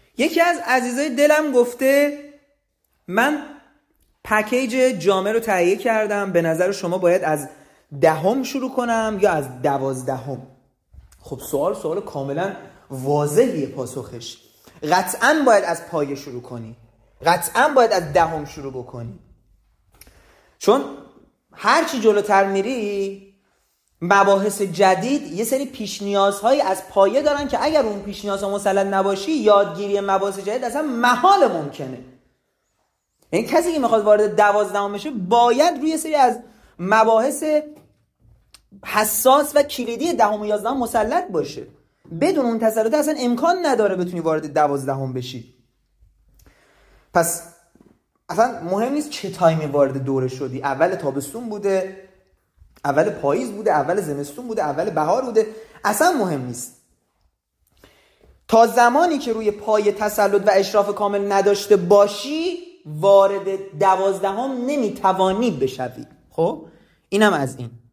یکی از عزیزای دلم گفته من پکیج جامعه رو تهیه کردم، به نظر شما باید از 10 شروع کنم یا از 12؟ خب سوال کاملا واضحیه پاسخش. قطعاً باید از پایه شروع کنی، قطعاً باید از 10 شروع بکنی، چون هرچی جلوتر میری مباحث جدید یه سری پیش نیازهایی از پایه دارن که اگر اون پیش نیازها مسلط نباشی یادگیری مباحث جدید اصلا محال ممکنه. یعنی کسی که میخواد وارد 12 بشه باید روی سری از مباحث حساس و کلیدی 10 و 11 مسلط باشه. بدون اون تسلط اصلا امکان نداره بتونی وارد 12 بشی. پس اصلا مهم نیست چه تایمی وارد دوره شدی، اول تابستون بوده، اول پاییز بوده، اول زمستون بوده، اول بهار بوده، اصلا مهم نیست. تا زمانی که روی پای تسلط و اشراف کامل نداشته باشی وارد 12 نمیتوانی بشوی. خب اینم از این.